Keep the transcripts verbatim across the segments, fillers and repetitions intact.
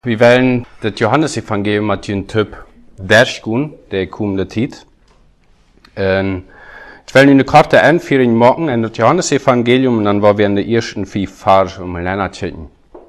Wir wollen das Johannesevangelium mit einem Typ durchgehen, der kommende Zeit. Und ich will eine kurze Einführung machen in das Johannesevangelium und dann wollen wir in den ersten fünf Versen um Lena checken.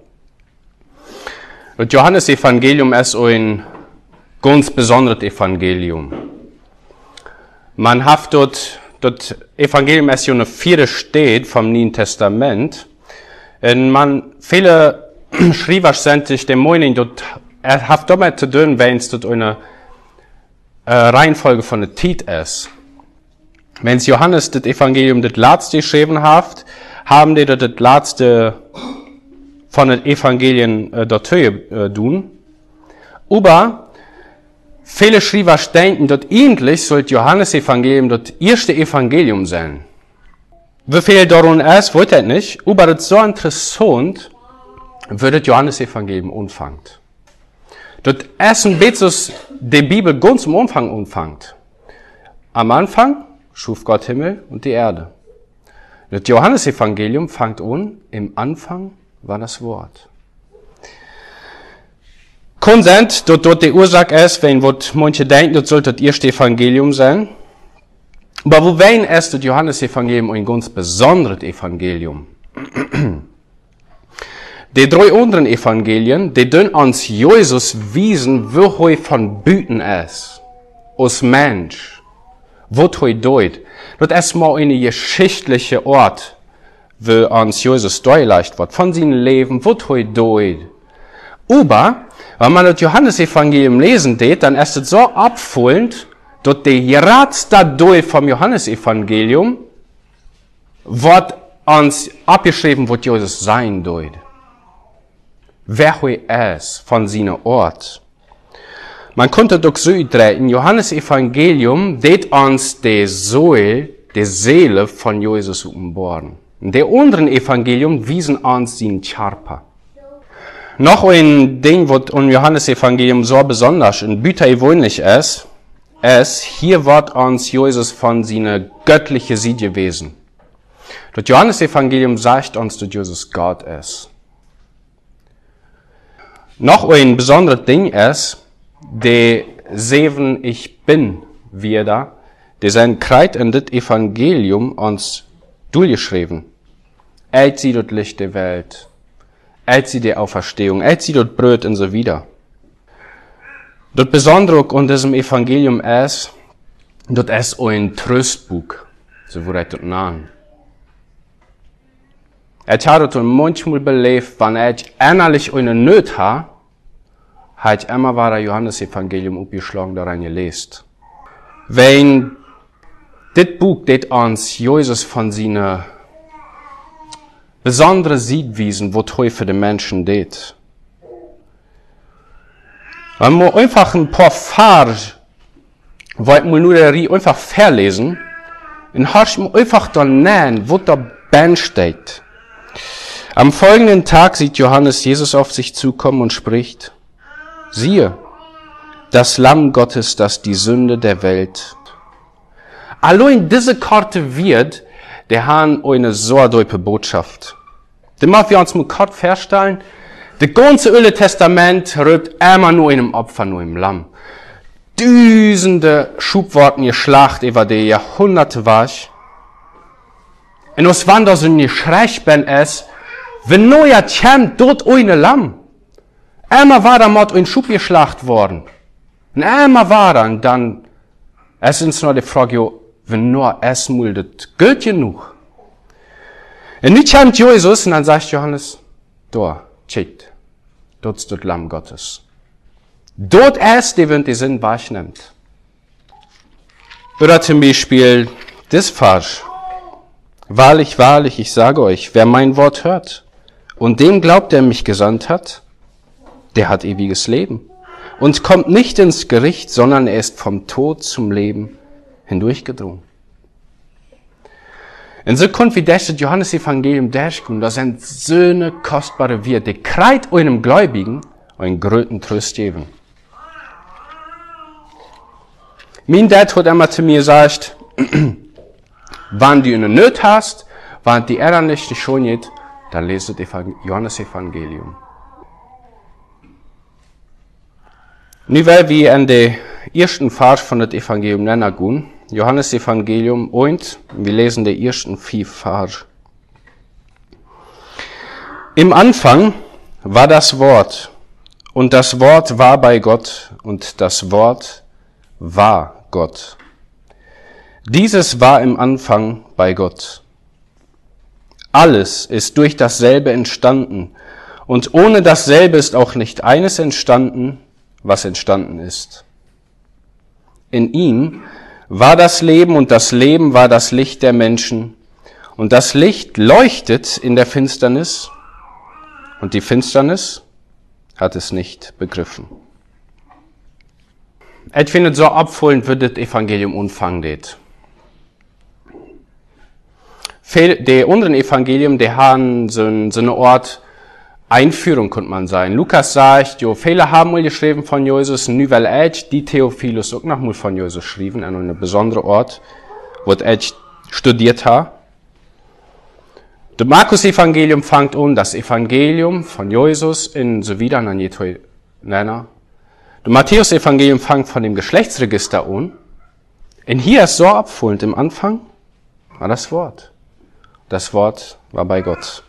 Das Johannesevangelium ist ein ganz besonderes Evangelium. Man hat dort, das Evangelium ist ja eine vierte Stelle vom Neuen Testament. Und man, viele Schreiber sind sich der Meinung, dass er hat damit zu tun, wenn es dort eine äh, Reihenfolge von der Zeit ist. Wenn es Johannes das Evangelium das letzte geschrieben hat, haben die das letzte von den Evangelien äh, dazu äh, tun. Aber viele Schreiber denken, dass eigentlich soll Johannes Evangelium das erste Evangelium sein. Wie viel daran ist, weiß ich nicht, aber das ist so interessant, wie das Johannes-Evangelium anfängt. Das ist ein bisschen die Bibel ganz am Anfang anfängt. Am Anfang schuf Gott Himmel und die Erde. Das Johannes-Evangelium fängt an, im Anfang war das Wort. Kann sein, dass dort die Ursache ist, wenn manche denken, das sollte das erste Evangelium sein. Aber wo wenn ist das Johannes-Evangelium ein ganz besonderes Evangelium? Die drei anderen Evangelien, die tun uns Jesus wiesen, wo er von Büten ist. Als Mensch. Wo er deut. Das ist mal eine geschichtliche Ort, wo uns Jesus dargelegt wird. Von seinem Leben, wo er deut. Aber, wenn man das Johannes-Evangelium lesen tät, dann ist es so abfüllend, dass die geradste Deut vom Johannes-Evangelium wird uns abgeschrieben, was Jesus sein deut. Wer er ist, von seinem Ort. Man konnte doch so treten, Johannes Evangelium det uns die Seele, die Seele von Jesus offenbaren. Die anderen Evangelium wiesen uns seinen Körper. Noch ein Ding, was im Johannes Evangelium so besonders und bütergewöhnlich ist, ist, hier wird uns Jesus von seiner göttlichen Seite gewesen. Das Johannes Evangelium sagt uns, dass Jesus Gott ist. Noch ein besonderes Ding ist, die sieben Ich Bin wieder, die sind kreit in das Evangelium uns durchgeschrieben. Er sie das Licht der Welt, er sie die Auferstehung, er sie das Brot und so wieder. Das Besondere an diesem Evangelium ist, das ist ein Tröstbuch, so wurde das genannt. Ich habe das manchmal belebt, wenn ich innerlich eine Not habe, habe ich immer wieder Johannes-Evangelium aufgeschlagen, daran gelesen. Wenn das Buch das uns Jesus von seiner besonderen Sieg wiesen, wo er für die Menschen tät. Wenn wir einfach ein paar Verse, wollen wir nur der einfach verlesen, und hast wir einfach dann nennen, wo da Ben steht. Am folgenden Tag sieht Johannes Jesus auf sich zukommen und spricht: Siehe, das Lamm Gottes, das die Sünde der Welt. Allein diese Karte wird, der haben eine so deupe Botschaft. Den machen wir uns mal kurz feststellen, das ganze Alte Testament rübt immer nur in einem Opfer, nur im Lamm. Düsende Schubworten geschlacht über die Jahrhunderte war. Und aus wann da so ein Schreichben ist, wenn neuer Tjem dort ohne Lamm. Einmal war da mal ein Schub geschlacht worden. Und einmal war dann, dann, es ist nur die Frage, jo, wenn nur es mal das gilt genug. Und nicht kommt Jesus, und dann sagt Johannes, da, check, dort ist das Lamm Gottes. Dort ist, die wenn die Sinn wahrnimmt. Oder zum Beispiel, das Vers. Wahrlich, wahrlich, ich sage euch, wer mein Wort hört und dem glaubt, der mich gesandt hat, der hat ewiges Leben und kommt nicht ins Gericht, sondern er ist vom Tod zum Leben hindurchgedrungen. In so kommt wie das Johannes-Evangelium durchkommt, das sind so eine kostbare Werte, die kreit einem Gläubigen einen größten Trost geben. Mein Dad hat immer zu mir gesagt, wenn du eine Not hast, wenn die Erde nicht schon geht, dann lese das Johannes-Evangelium. Nu weil wir an der ersten Vers von das Evangelium nennen gehen, Johannes Evangelium und wir lesen die ersten vier Vers. Im Anfang war das Wort, und das Wort war bei Gott, und das Wort war Gott. Dieses war im Anfang bei Gott. Alles ist durch dasselbe entstanden, und ohne dasselbe ist auch nicht eines entstanden, was entstanden ist. In ihm war das Leben, und das Leben war das Licht der Menschen, und das Licht leuchtet in der Finsternis, und die Finsternis hat es nicht begriffen. Ich finde so abfolgend wird das Evangelium umfangen. Die anderen Evangelium, die haben so, ein, so eine Art Einführung, könnte man sagen. Lukas sagt, jo, viele haben mal geschrieben von Jesus, nu weil ich die Theophilus auch noch mal von Jesus schrieben, an einem besonderen Ort, wo ich studiert habe. Das Markus-Evangelium fängt an, das Evangelium von Jesus in so wieder an Jetoi Nenner. Das Matthäus-Evangelium fängt von dem Geschlechtsregister an. Und hier ist so abfolgend, im Anfang war das Wort. Das Wort war bei Gott.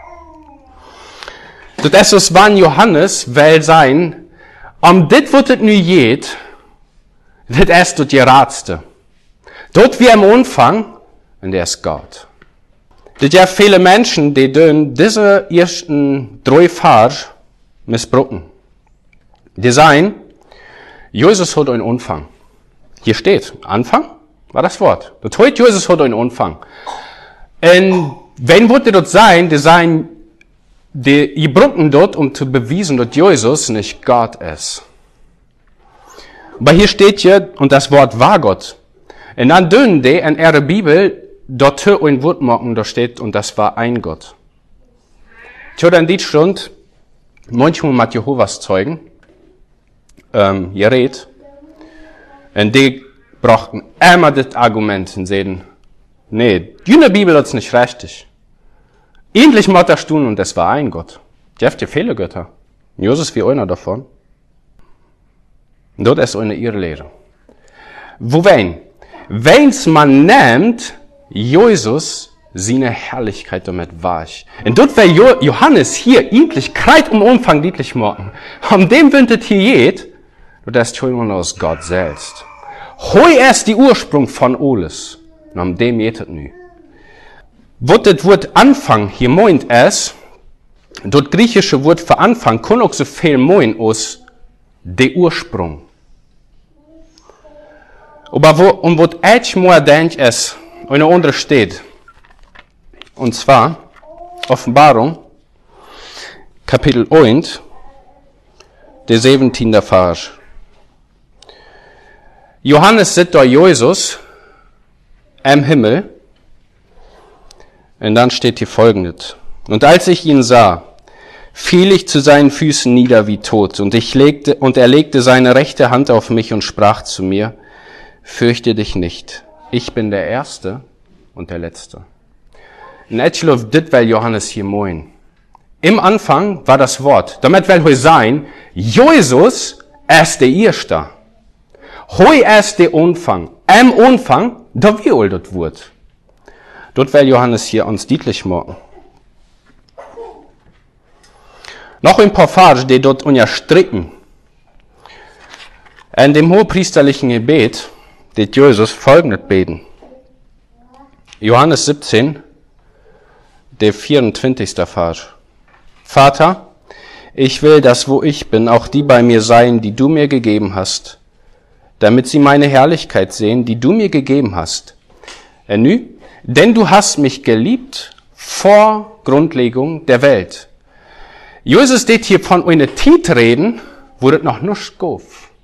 Das ist, wann Johannes will sein, am dit wird es nu geht, das ist das Geratste. Dort wie am Anfang, und der ist Gott. Das ja viele Menschen, die dürfen diese ersten drei Vers missbrauchen. Die sagen, Jesus hat einen Anfang. Hier steht, Anfang war das Wort. Das heißt, Jesus hat einen Anfang. Und wenn würde das sein, die sagen, die brauchen dort, um zu beweisen, dass Jesus nicht Gott ist. Aber hier steht hier, und das Wort war Gott. Und dann dürfen die in ihrer Bibel dort ein Wort machen, da steht, und das war ein Gott. Ich habe in Deutschland manchmal mit Jehovas Zeugen ähm, geredet, und die brachten immer das Argument und sagten, nee, die Bibel ist nicht richtig. Endlich macht er tun, und das war ein Gott. Die habt ja viele Götter. Jesus wie einer davon. Und dort ist eine ihre Lehre. Wo wen? Wenn's man nimmt, Jesus seine Herrlichkeit damit war ich. Und dort will Johannes hier endlich kreit um Umfang deutlich machen. An dem windet hier geht, und das ist schon aus Gott selbst. Hoi ist die Ursprung von alles. Und an dem geht es nu. Wo das Wort Anfang hier meint ist, dort griechische Wort für Anfang kann auch so viel meinen aus der Ursprung. Aber wo, um was ich mir denke, ist, eine andere steht. Und zwar, Offenbarung, Kapitel eins, der siebzehnte Vers. Johannes sieht da Jesus im Himmel, und dann steht hier Folgendes. Und als ich ihn sah, fiel ich zu seinen Füßen nieder wie tot, und ich legte, und er legte seine rechte Hand auf mich und sprach zu mir, fürchte dich nicht. Ich bin der Erste und der Letzte. Und ich glaube, das will Johannes hier meinen. Im Anfang war das Wort. Damit will heute sein, Jesus ist der Erste. Heute ist der Anfang. Im Anfang, da wie all das Wort. Dort will Johannes hier uns deutlich machen. Noch ein paar Verse, die dort unterstrichen. In dem hohepriesterlichen Gebet, det Jesus folgendes beten. Johannes siebzehn, der vierundzwanzigste Vers. Vater, ich will, dass wo ich bin, auch die bei mir seien, die du mir gegeben hast, damit sie meine Herrlichkeit sehen, die du mir gegeben hast. Ernü, denn du hast mich geliebt vor Grundlegung der Welt. Jesus steht hier von einer Zeit reden, wo das noch nicht gab.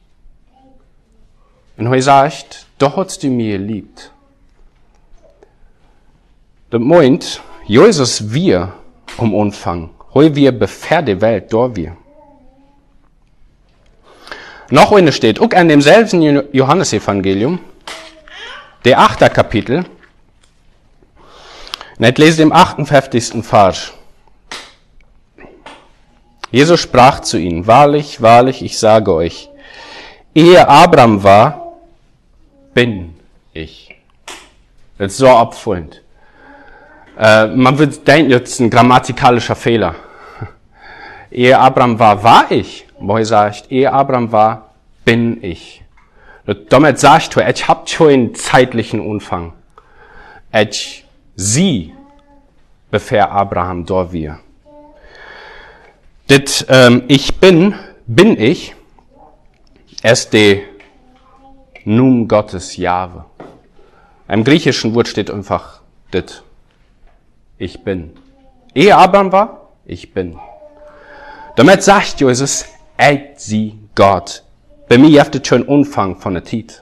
Und er sagt, doch hast du mir geliebt. Das meint, Jesus wir um Anfang. Heu wir befähr die Welt, da wir. Noch eine steht, auch an demselben Johannesevangelium, der achte Kapitel, und ich lese im achtundfünfzigsten Vers. Jesus sprach zu ihnen, wahrlich, wahrlich, ich sage euch, ehe Abraham war, bin ich. Das ist so abfüllend. Äh, man würde denken, das ist ein grammatikalischer Fehler. Ehe Abraham war, war ich. Wo er sagt, ehe Abraham war, bin ich. Damit sagt er, ich hab schon einen zeitlichen Umfang. Ich, sie, bevor Abraham da wir. Das, ähm, ich bin, bin ich, ist der Num Gottes Jahwe. Im griechischen Wort steht einfach das. Ich bin. Ehe Abraham war, ich bin. Damit sagt Jesus, ich, sie, Gott. Bei mir habt ihr schon Umfang von der Zeit.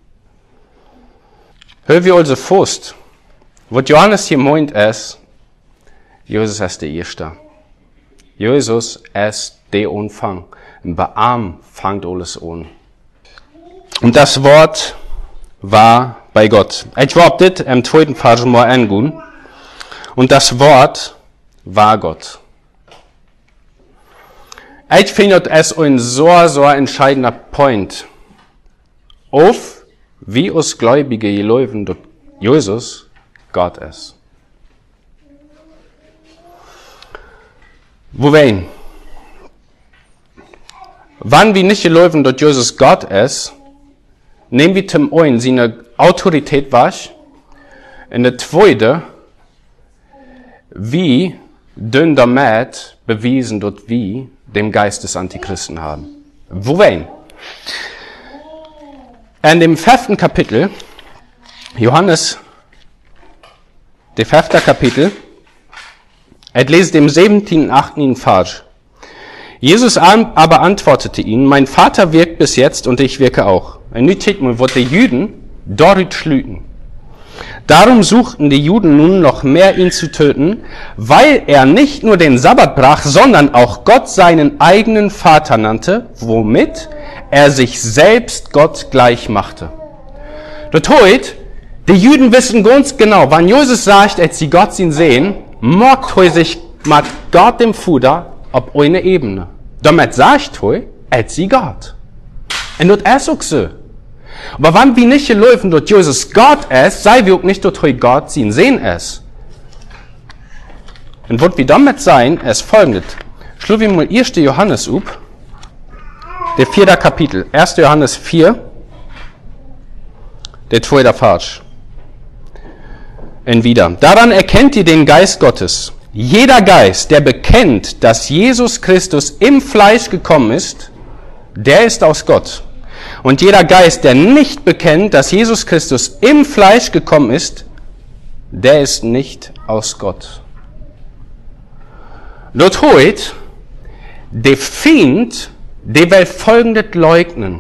Hör wir also fast, was Johannes hier meint ist, Jesus ist der Erste. Jesus ist der Umfang. Und bei ihm fängt alles an. Und das Wort war bei Gott. Ich wollte das im zweiten Vers mal angehen. Und das Wort war Gott. Ich finde es ein so, so entscheidender Point. Auf, wie uns Gläubige leben, dass Jesus Gott ist. Wo wen? Wann wir nicht leben, dass Jesus Gott ist, nehmen wir zum einen seine Autorität wahr. Und der zweite, wie dünn damit bewiesen, dass wir dem Geist des Antichristen haben. Wo wen? In dem fünften Kapitel, Johannes, der fünfte Kapitel, ich lese dem siebzehnten, achtzehnten Vers. Jesus aber antwortete ihnen, mein Vater wirkt bis jetzt und ich wirke auch. Und nun steht mal, wo die Juden dort schlüten. Darum suchten die Juden nun noch mehr, ihn zu töten, weil er nicht nur den Sabbat brach, sondern auch Gott seinen eigenen Vater nannte, womit er sich selbst Gott gleich machte. Das heißt, die Juden wissen ganz genau, wenn Jesus sagt, als sie Gott sehen, macht er sich mit Gott dem Vater auf eine Ebene. Damit sagt er, als sie Gott. Und das ist auch so. Aber wenn wir nicht laufen, dass Jesus Gott ist, sei wir auch nicht, dass er Gott sein Sehen ist. Und was wir damit sein, ist folgendes. Schlucken wir mal ersten Johannes up, der vierte Kapitel. erster Johannes vier, der zweite Vers. Und wieder. Daran erkennt ihr den Geist Gottes. Jeder Geist, der bekennt, dass Jesus Christus im Fleisch gekommen ist, der ist aus Gott. Und jeder Geist, der nicht bekennt, dass Jesus Christus im Fleisch gekommen ist, der ist nicht aus Gott. Dort heute, der Feind, der will Folgendes leugnen.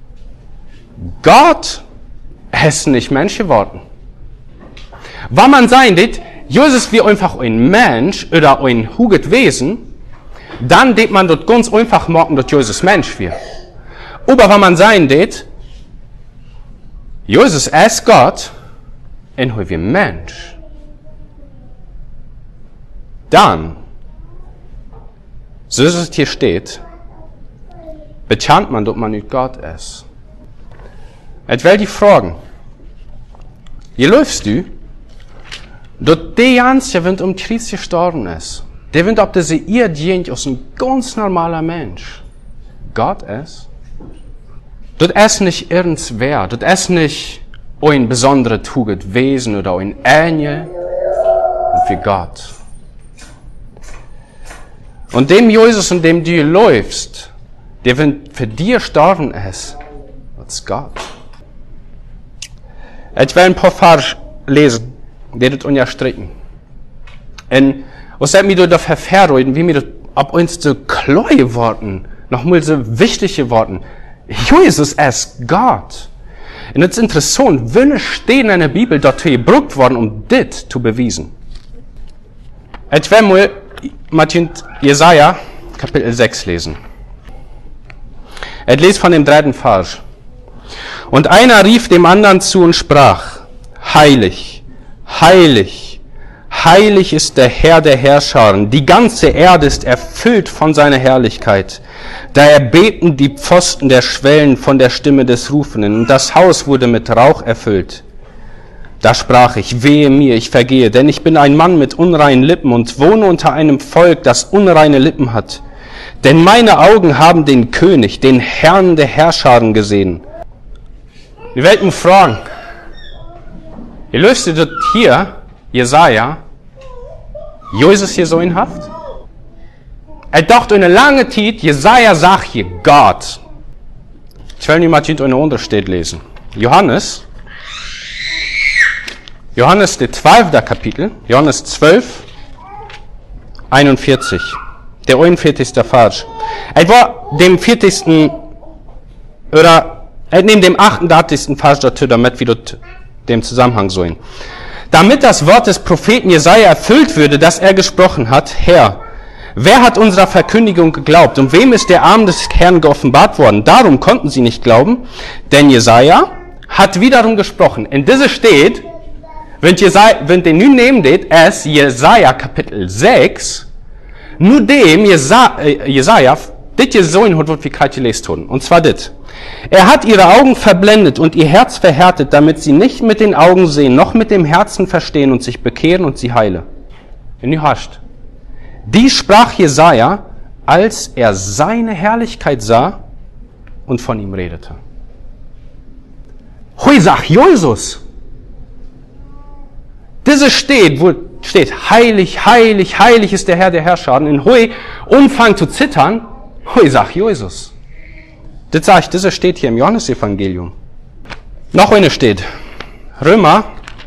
Gott ist nicht Mensch geworden. Wenn man sein dit, Jesus wie einfach ein Mensch oder ein huget Wesen, dann det man dort ganz einfach morgen, dass Jesus Mensch wird. Aber wenn man sein det, Jesus ist Gott, und wie Mensch, dann, so wie es hier steht, bekannt man, dass man nicht Gott ist. Ich will die fragen, wie läufst du, dass der ganze Wind um Christus gestorben ist, der Wind, ob der sie ihr dient, als ein ganz normaler Mensch, Gott ist, das ist nicht irgendwer, das ist nicht ein besonderes Tugend Wesen oder ein Engel, und wie Gott. Und dem Jesus, und dem du läufst, der wenn für dich gestorben ist, das ist Gott. Ich will ein paar Vers lesen, die das unterstreichen. Und was hat mir da verfährt, wie mir das ab uns so klar geworden, nochmal so wichtig geworden. Jesus ist Gott. Und das ist interessant, wenn stehen in der Bibel dazu gebraucht worden, um das zu beweisen. Ich will mal mit Jesaja, Kapitel sechs lesen. Ich lese von dem dritten Vers. Und einer rief dem anderen zu und sprach, heilig, heilig, heilig ist der Herr der Herrscharen. Die ganze Erde ist erfüllt von seiner Herrlichkeit. Da erbebten die Pfosten der Schwellen von der Stimme des Rufenden, und das Haus wurde mit Rauch erfüllt. Da sprach ich, wehe mir, ich vergehe, denn ich bin ein Mann mit unreinen Lippen und wohne unter einem Volk, das unreine Lippen hat. Denn meine Augen haben den König, den Herrn der Herrscharen gesehen. Die Welt muss fragen, ihr löst das hier, Jesaja, Jesus hier so in Haft? Er dachte eine lange Zeit, Jesaja sagt hier Gott. Ich will nicht mal in eine Untersteht lesen. Johannes, Johannes, der zwölfte Kapitel, Johannes zwölf, einundvierzig. Der einundvierzigste Vers. Es war dem vierzigsten oder neben dem achtundachtzigsten Vers dazu, damit wir dort dem Zusammenhang sehen. Damit das Wort des Propheten Jesaja erfüllt würde, das er gesprochen hat, Herr, wer hat unserer Verkündigung geglaubt und wem ist der Arm des Herrn geoffenbart worden? Darum konnten sie nicht glauben, denn Jesaja hat wiederum gesprochen. In dieser steht, wenn Jesaja, wenn den nun nehmen det, es Jesaja Kapitel sechs, nur dem Jesaja, äh, Jesaja, dit je so in hat, was wir gerade gelesen haben. Und zwar dit. Er hat ihre Augen verblendet und ihr Herz verhärtet, damit sie nicht mit den Augen sehen, noch mit dem Herzen verstehen und sich bekehren und sie heile. Wenn du hast. Dies sprach Jesaja, als er seine Herrlichkeit sah und von ihm redete. Hui, sagt Jesus. Diese steht, wo steht, heilig, heilig, heilig ist der Herr der Herrscher. Und in Hui, Umfang zu zittern, Hui, sagt Jesus. Das sage ich, das steht hier im Johannesevangelium. Noch eine steht, Römer,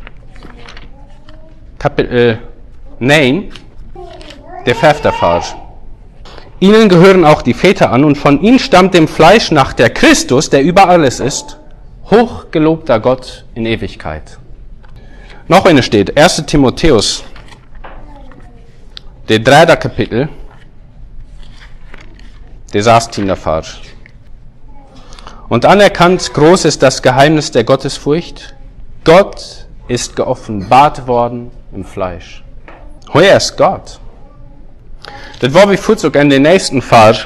Kapitel neun, der fünfte Vers. Ihnen gehören auch die Väter an und von ihnen stammt dem Fleisch nach der Christus, der über alles ist, hochgelobter Gott in Ewigkeit. Noch eine steht, erster Timotheus, der dritte Kapitel, der sechzehnte Vers. Und anerkannt groß ist das Geheimnis der Gottesfurcht. Gott ist geoffenbart worden im Fleisch. Woher ist Gott? Das war wie Futzug in den nächsten Vers.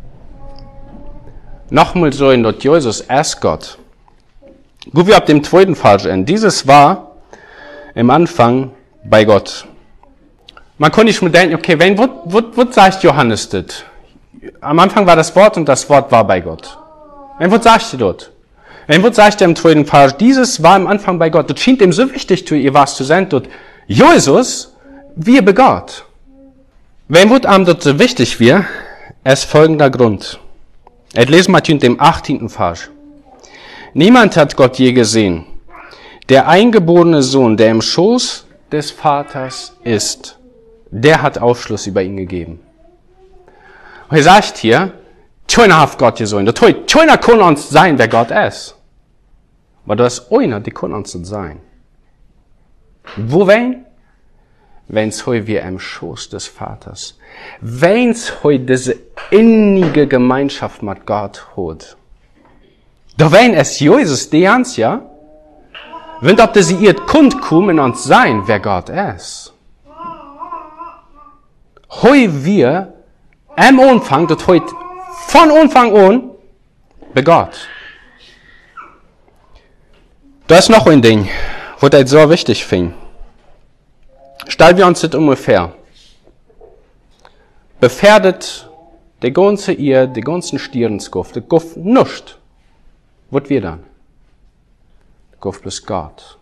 Nochmal so in dort Jesus ist Gott. Gut wie ab dem zweiten Vers in. Dieses war im Anfang bei Gott. Man konnte nicht mehr denken, okay, wenn, wo, wo, wo sagt Johannes das? Am Anfang war das Wort und das Wort war bei Gott. Wenn, wo sagt ihr dort? Wenn, wo sagt ihr im zweiten Vers, dieses war am Anfang bei Gott. Das schien ihm so wichtig, zu ihr was zu sein, dort. Jesus, wir bei Gott. Wenn, wo am dort so wichtig wir, es folgender Grund. Et lesen wir in dem achtzehnten Vers. Niemand hat Gott je gesehen. Der eingeborene Sohn, der im Schoß des Vaters ist, der hat Aufschluss über ihn gegeben. Und er sagt hier, keiner hat Gott gesehen. Keiner kann uns sein, wer Gott ist. Aber das ist einer, die kann uns nicht sein. Wo wen? Wenn's heu wir im Schoß des Vaters. Wenn's heu diese innige Gemeinschaft mit Gott hat. Da wenn es Jesus die ans, ja? Wenn ob sie ihr Kund kommen und sein, wer Gott ist. Heu wir am Anfang, das heute von Anfang an bei Gott. Da ist noch ein Ding, wo das so wichtig fing. Stellen wir uns das ungefähr. Befährdet die ganze ihr, die ganzen Stierenskoft, die Guft nicht. Was wir dann? Guft bloß Gott.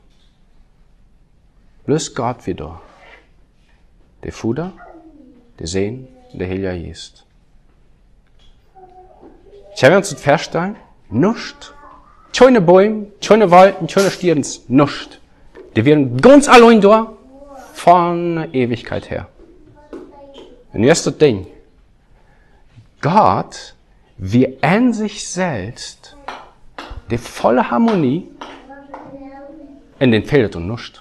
Bloß Gott wieder. Der Fuder, der Sehen, der Heilige Geist. Ich habe uns das verstanden? Nicht. Schöne Bäume, schöne Walden, schöne Stierens, nicht. Die wären ganz allein da, von Ewigkeit her. Und jetzt das Ding. Gott, wie an sich selbst, die volle Harmonie, in den fehlt und nicht.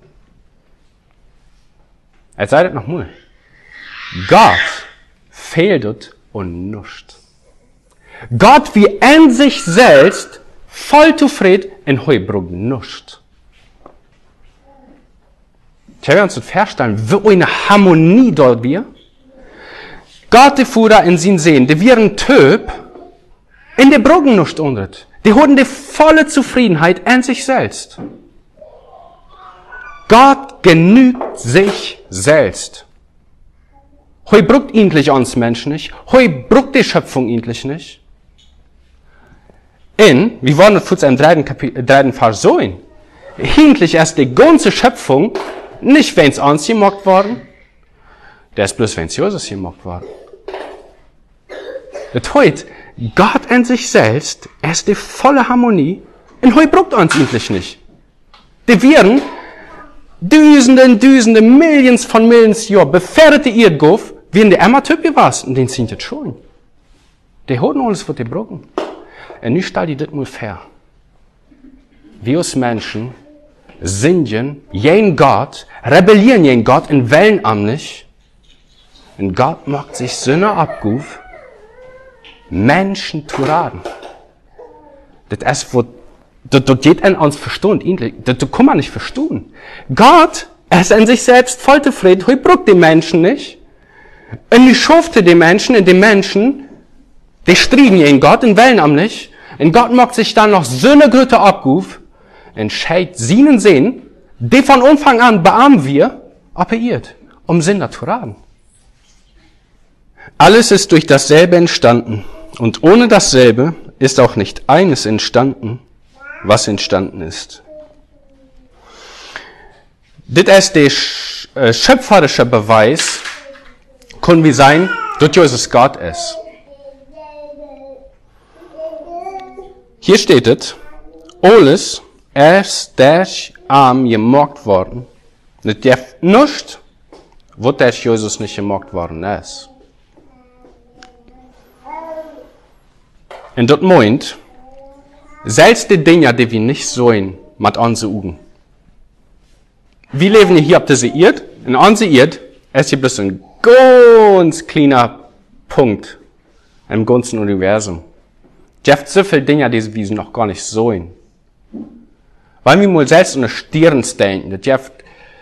Er sagt es nochmal. Gott fehlt und nicht. Gott wie an sich selbst, voll zufrieden, in Heubrug nicht. Ich habe uns das verstanden, wie eine Harmonie dort wir. Gott die Fuhrer in sin sehen, die wären Töp, in der Brücken nicht unret. Die hatten die volle Zufriedenheit an sich selbst. Gott genügt sich selbst. Heu bruckt endlich uns Menschen nicht. Heu bruckt die Schöpfung endlich nicht. In, wie wollen wir kurz im dritten, Kapitel, dritten Vers so in, endlich erst die ganze Schöpfung, nicht wenn es uns gemockt worden, der ist bloß wenn es Jesus gemockt worden. Das heut, Gott in sich selbst, erst die volle Harmonie, und heu bruckt uns endlich nicht. Die wären Düsenden, Düsende, Millions von Millions Jahr befärdete Erdguf, wie in der Emma-Typ gewesen, und den sind jetzt schon. Die hatten alles, was die brauchen. Und nicht stell die das mal fair. Wir als Menschen singen jen Gott, rebellieren jen Gott in Wellen am nicht. Und Gott macht sich Sünde abguf, Menschen zu raten. Das ist, was Das, das geht an uns verstehen, das, das kann man nicht verstehen. Gott, er ist an sich selbst voll zufrieden, er braucht die Menschen nicht. Und er schufte die Menschen, und die Menschen, die strieben in Gott, in Wellen am nicht. Und Gott macht sich dann noch so eine Gröte abguf, und scheit seinen Sinn, die von Anfang an beamen wir, appelliert, um Sünder zu raten. Alles ist durch dasselbe entstanden, und ohne dasselbe ist auch nicht eines entstanden, was entstanden ist. Das ist der schöpferische Beweis, können wir sein, dass Jesus Gott ist. Hier steht es, alles ist durch Arm gemockt worden. Nicht darf nicht, wo durch Jesus nicht gemockt worden ist. Und das meint, selbst die Dinge, die wir nicht sollen, mit unseren Augen. Wir leben hier auf dieser Erde, und unsere Erde ist hier bloß ein ganz kleiner Punkt im ganzen Universum. Es gibt so viele Dinge, die wir noch gar nicht sollen. Weil wir mal selbst an Stirn denken, es gibt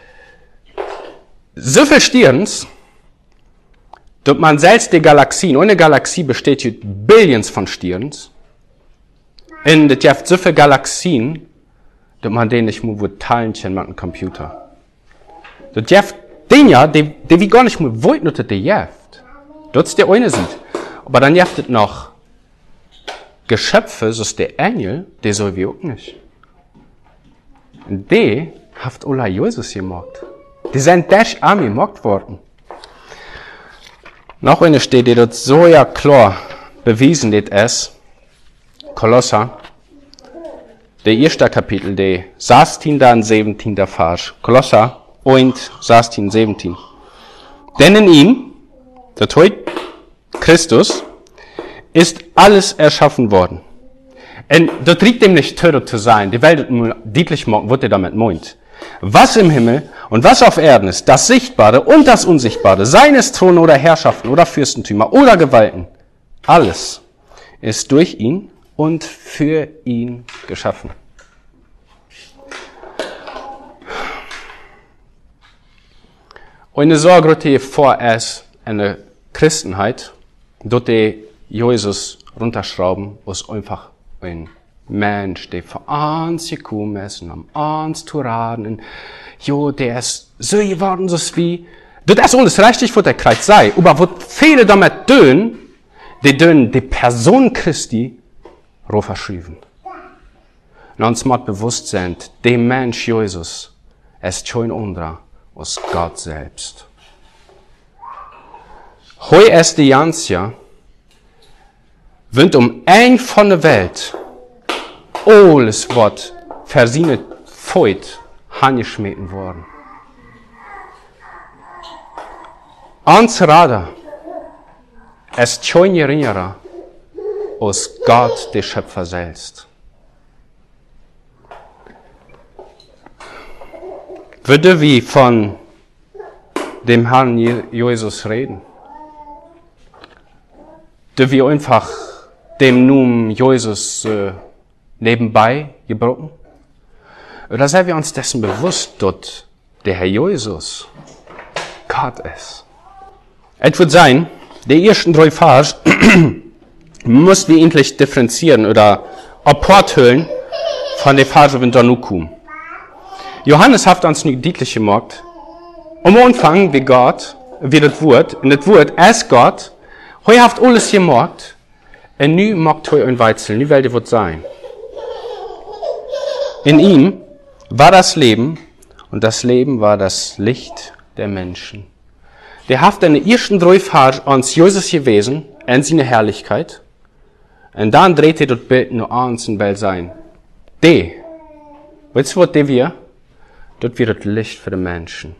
so viele Stirns, dass man selbst die Galaxien, eine Galaxie besteht aus Billions von Stirns, und es gibt so viele Galaxien, dass man denen nicht mehr teilen kann mit einem Computer. Es gibt Dinge, die, die wir gar nicht mehr wollen, dass die gibt. Das ist der eine sind. Aber dann gibt es noch Geschöpfe, so ist der Engel, die soll wir auch nicht. Und die hat alle Jesus gemacht. Die sind durch Arme gemacht worden. Noch eine steht, die dort so ja klar bewiesen ist, Kolosser, der erste Kapitel, der sechzehnten und siebzehnten Vers. Kolosser eins, sechzehn, siebzehn. Denn in ihm, der Tod Christus, ist alles erschaffen worden. Und das trägt dem nicht tötet zu sein. Die Welt wird deutlich machen, was er damit meint. Was im Himmel und was auf Erden ist, das Sichtbare und das Unsichtbare, seien es Throne oder Herrschaften oder Fürstentümer oder Gewalten, alles ist durch ihn und für ihn geschaffen. Eine Sorge, die vor ist eine Christenheit, dort die Jesus runterschrauben, was einfach ein Mensch, der für uns gekommen ist, und um uns zu raten, jo, der ist so geworden, so wie, das ist alles richtig, was der Kreis sei, aber was viele damit tun, die tun die Person Christi verschrieben. Und uns muss bewusst sein, der Mensch Jesus ist schon anderer als Gott selbst. Heu ist die Ganze, wenn um ein von der Welt alles, was versienet feut, angeschmeten worden. Uns Rader ist schon geringerer als Gott, der Schöpfer selbst. Würde wir von dem Herrn Jesus reden? Dürfen wir einfach dem Namen Jesus äh, nebenbei gebrochen? Oder seien wir uns dessen bewusst, dass der Herr Jesus Gott ist? Es wird sein, die ersten drei Vers muss wir endlich differenzieren oder apporthüllen von den Versen, wenn da nur kommen. Johannes hat uns nicht deutlich gemacht, am Anfang wie Gott, wie das Wort, und das Wort als Gott, heute hat alles gemacht, und nu macht heute ein Weizel, nu will die was sein. In ihm war das Leben, und das Leben war das Licht der Menschen. Der hat in den ersten drei Versen uns Jesus gewesen, in seine Herrlichkeit, und dann dreht er das Bild nur ans und will sein. Die, weißt du, was die wir? Das wird das Licht für die Menschen.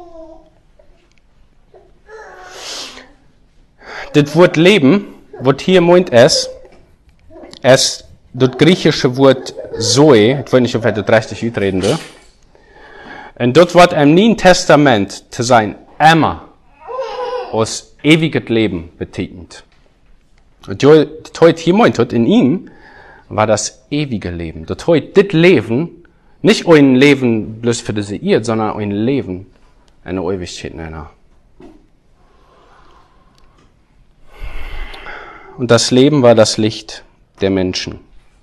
Das Wort Leben, was hier meint ist, ist das griechische Wort Zoe, ich weiß nicht, ob ich das richtig utreden will. Und das Wort im Neuen Testament zu sein, immer aus ewiges Leben betitelt. Und das heute hier meint, in ihm war das ewige Leben. Das heute, das Leben, nicht ein Leben bloß für diese Erde, sondern ein Leben in der Ewigkeit. Und das Leben war das Licht der Menschen.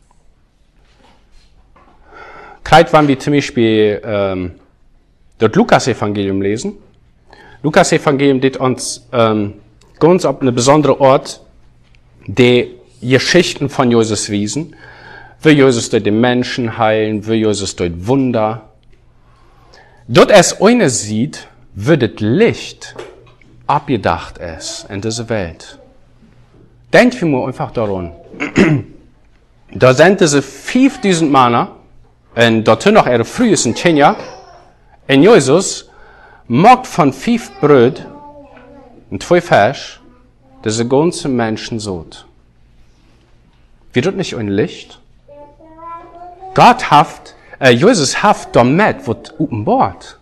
Gerade wenn wir zum Beispiel ähm, das Lukas-Evangelium lesen. Lukas-Evangelium geht uns ähm, ganz auf einen besonderen Ort die Geschichten von Jesus wiesen. Will Jesus durch den Menschen heilen, will Jesus durch Wunder. Dort es eine sieht, wird das Licht abgedacht ist in dieser Welt. Denkt wir mal einfach daran. Da sind diese fünftausend Männer, und dorthin noch ihre frühesten Kinder, und Jesus macht von fünf Brot und zwei Fisch diese ganzen Menschen satt. Wird das nicht ein Licht? Gott hat, äh, Jesus hat damit was offenbart.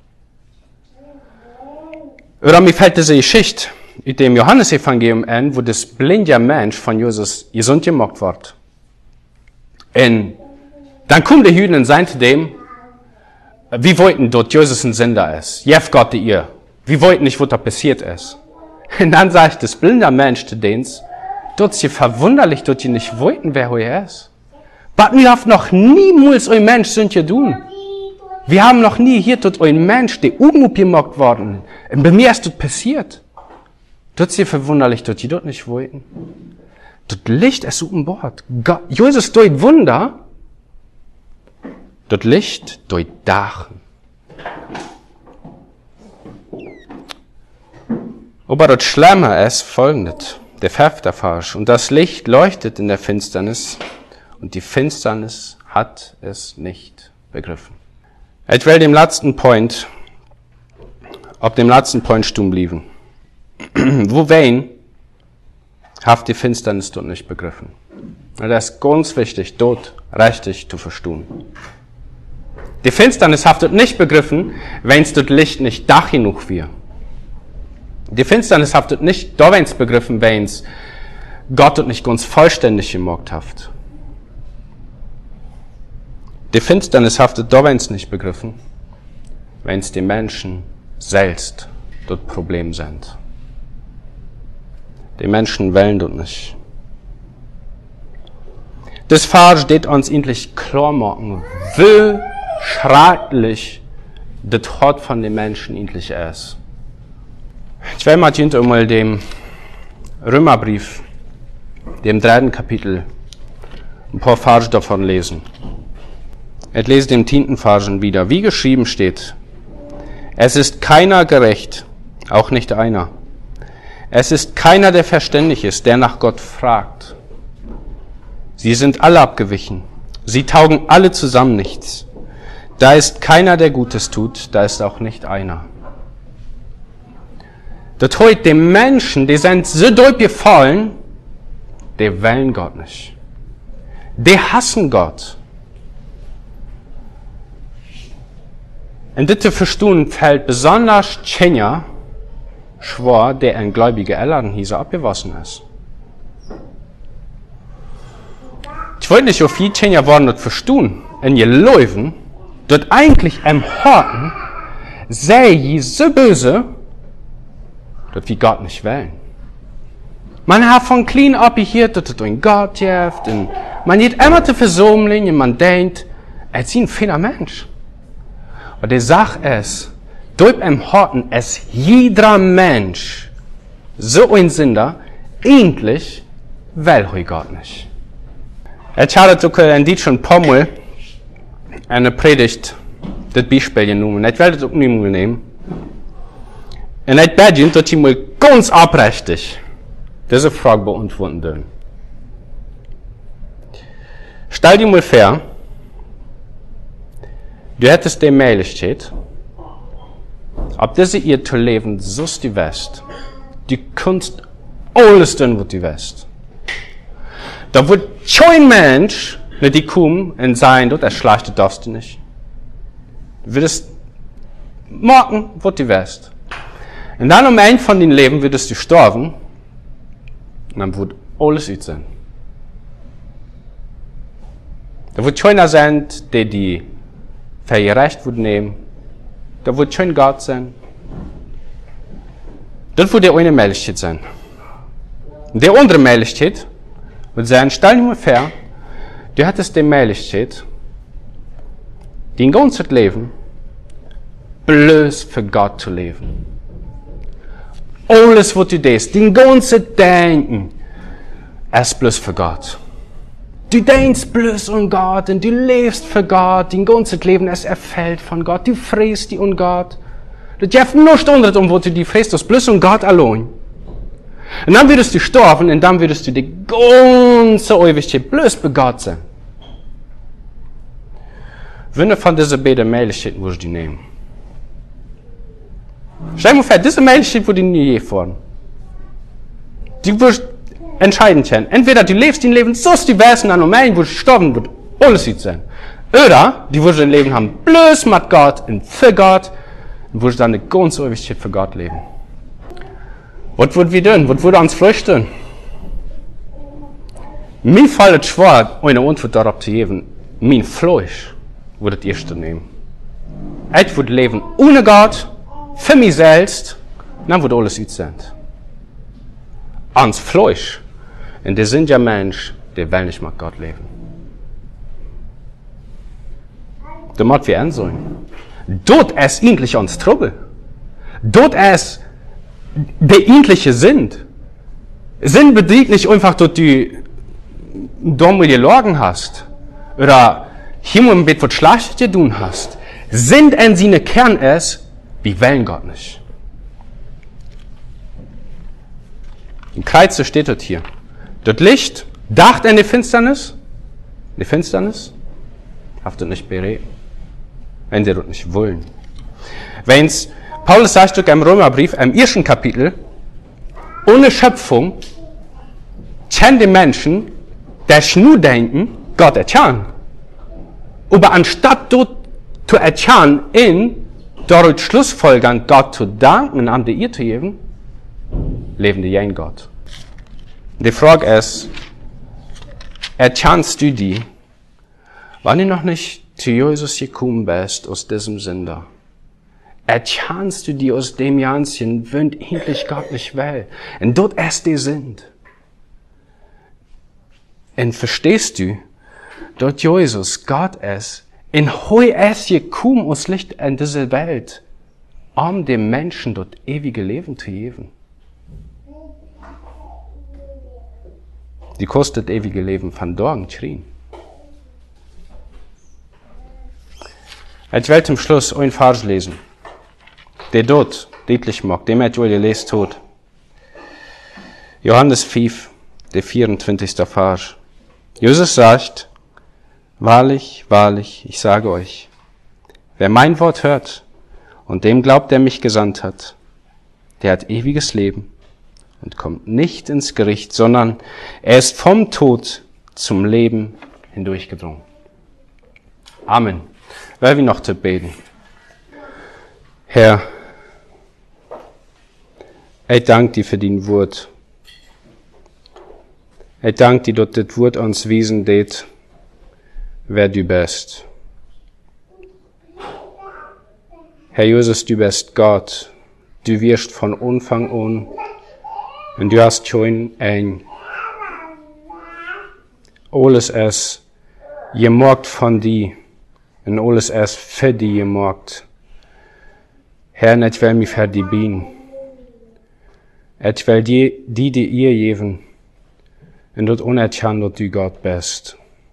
Oder mir fällt diese Geschichte in dem Johannesevangelium ein, wo das blinde Mensch von Jesus gesund gemacht wird. Und dann kommt der Jüden und sagt dem, wir wollten dort Jesus ein Sünder ist. Jef Gott ihr. Wir wollten nicht, was da passiert ist. Und dann sagt das blinde Mensch zu denen, dort ist ihr verwunderlich, dort ihr nicht wollten, wer er ist. Aber wir haben noch niemals ein Mensch sind ihr tun. Wir haben noch nie hier dort ein Mensch, der oben gemacht worden. Und bei mir ist das passiert. Dort ist ihr verwunderlich, dort ihr dort nicht wollten. Dort Licht ist um Bord. Jesus durch Wunder, dort Licht durch Dachen. Aber das Schlimme ist folgendes. Der fünfte Vers. Und das Licht leuchtet in der Finsternis. Und die Finsternis hat es nicht begriffen. Ich will dem letzten Point, auf dem letzten Point stumm blieben. Wo wen hat die Finsternis dort nicht begriffen? Das ist ganz wichtig, dort richtig zu verstehen. Die Finsternis hat dort nicht begriffen, wenn es dort Licht nicht da genug wäre. Die Finsternis hat dort nicht da wenn's begriffen, wenn es Gott dort nicht ganz vollständig gemacht hat. Die Finsternis hat dort da wenn's nicht begriffen, wenn es die Menschen selbst dort Problem sind. Die Menschen wollen dort nicht. Das Vers steht uns endlich klar machen, wie schrecklich das Hort von den Menschen endlich ist. Ich will mal hinter mal dem Römerbrief, dem dritten Kapitel, ein paar Verse davon lesen. Ich lese den zehnten Versen wieder. Wie geschrieben steht, es ist keiner gerecht, auch nicht einer. Es ist keiner, der verständig ist, der nach Gott fragt. Sie sind alle abgewichen. Sie taugen alle zusammen nichts. Da ist keiner, der Gutes tut, da ist auch nicht einer. Das heute die Menschen, die sind so durchgefallen, die wollen Gott nicht. Die hassen Gott. Und das zu verstehen fällt besonders Tschenja schwer, der ein gläubiger Eltern hier abgewaschen ist. Ich wollte nicht so viel Tschenja worden das verstehen, in ihr Läufen, dort eigentlich am Horten, sei je so böse, dort wie Gott nicht wollen. Man hat von klein ab hier, dass es ein Gott gibt, und man geht immer zu versammeln, und man denkt, er ist ein feiner Mensch. Und die Sache ist, durch im Herzen ist jeder Mensch so ein Sünder, eigentlich will er Gott nicht. Ich habe auch in dit schon ein paar Mal eine Predigt, das Beispiel genommen. Ich werde es auch nicht mehr nehmen. Und ich bete, dass ich mal ganz abrechtig diese Frage beantworten will. Stell dir mal vor, du hättest die Möglichkeit, ab diese ihr zu leben, so ist die West. Du kannst alles tun, was du willst. Da wird kein Mensch nicht die kommen und sagen, das schlechte darfst du nicht. Du würdest machen, was du willst. Und dann am Ende von deinem Leben würdest du sterben, und dann wird alles gut sein. Da wird keiner sein, der die für ihr Recht wird nehmen. Da wird kein Gott sein. Das wird die eine Möglichkeit sein. Und die andere Möglichkeit wird sein, stell dir mal vor, du hättest die Möglichkeit, dein ganzes Leben bloß für Gott zu leben. Alles, was du denkst, dein ganzes Denken, ist bloß für Gott. Du denkst bloß an Gott und du lebst für Gott, dein ganzes Leben ist erfüllt von Gott, du fräst dich an Gott. Du darfst nicht unter um, wo du dich fräst, das bloß an Gott allein. Und dann würdest du sterben und dann würdest du die ganze Ewigkeit bloß bei Gott sein. Wenn du von diesen beiden Möglichkeiten würdest du nehmen. Stell dir mal vor, diese Möglichkeit würde nie je fahren. Du wirst entscheiden können. Entweder du lebst dein Leben so, wie du wärst, und dann um einen wirst du sterben, wird alles gut sein. Oder du wirst dein Leben haben, bloß mit Gott und für Gott, und wirst dann eine ganze Ewigkeit für Gott leben. Was würden wir tun? Was würde uns flüchten? Mir fällt es schwer, eine Antwort darauf zu geben. Mein Fleisch würde das erste nehmen. Ich würde leben ohne Gott, für mich selbst, dann würde alles gut sein. Ans Fleisch, und die sind ja Menschen, die wollen nicht mit Gott leben. Da muss wir ansehen. Dort ist eigentlich uns Trouble. Dort ist der eigentliche Sinn. Sinn bedeutet nicht einfach, dass du dumme gelogen hast. Oder hier ein bisschen was Schlechtes getan hast. Sinn in seinem Kern ist, wir wollen Gott nicht. Im Kreuz steht dort hier. Das Licht dacht in die Finsternis. Die Finsternis haft das nicht berät. Wenn sie das nicht wollen. Wenn's, Paulus sagt im Römerbrief, im ersten Kapitel, ohne Schöpfung, kennen die Menschen, die nur denken, Gott erkennen. Aber anstatt dort zu erkennen, in, dort Schlussfolgern, Gott zu danken und an die ihr zu geben, leben die in Gott. Die Frage ist, erkennst du die, wann du noch nicht zu Jesus gekommen bist, aus diesem Sünder? Erkennst du die aus dem Janschen, wenn endlich Gott nicht will? Und dort ist die sind. Und verstehst du, dort Jesus Gott ist, in heu ist gekommen aus Licht in diese Welt, um dem Menschen dort ewige Leben zu geben. Die kostet ewige Leben von Dorn schrien. Ich will zum Schluss einen Vers lesen, der dort deutlich macht, dem er wohl gelesen hat. Johannes fünf, der vierundzwanzigste Vers. Jesus sagt, wahrlich, wahrlich, ich sage euch, wer mein Wort hört und dem glaubt, der mich gesandt hat, der hat ewiges Leben und kommt nicht ins Gericht, sondern er ist vom Tod zum Leben hindurchgedrungen. Amen. Wer will noch zu beten? Herr, ich danke dir für dein Wort. Ich danke dir, dass das Wort uns wiesen tät, wer du bist. Herr Jesus, du bist Gott. Du wirst von Anfang an Und du hast schon ein alles es gemacht von dir und alles es für die gemacht. Herr, nicht will mich für die bin. Et will die, die, die ihr geben und dort unerkannt, dass du Gott bist.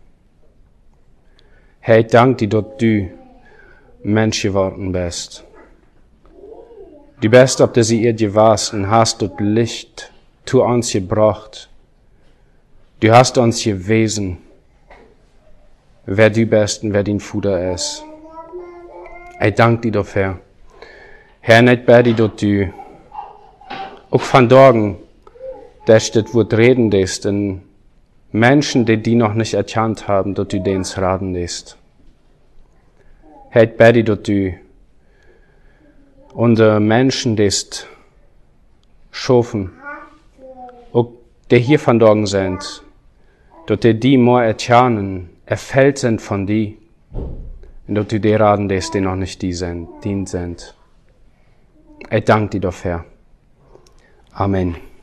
Herr, ich danke dir, dass du Mensch geworden bist. Du bist auf dieser Erde gewesen und hast dort Licht zu uns gebracht. Du hast uns gewesen, wer du bist und wer dein Futter ist. Ich danke dir dafür. Herr, nicht bei dir, dass du auch von Tagen, dass das Wort reden lässt, und Menschen, die die noch nicht erkannt haben, dass du denen raten lässt. Herr, ich bitte, dass du unsere Menschen lässt schaffen, auch die hier von Tagen sind, dass die die mehr erkennen, erfällt sind von dir, und dass du die raten lässt, die noch nicht die sind, die sind. Ich danke dir dafür. Amen.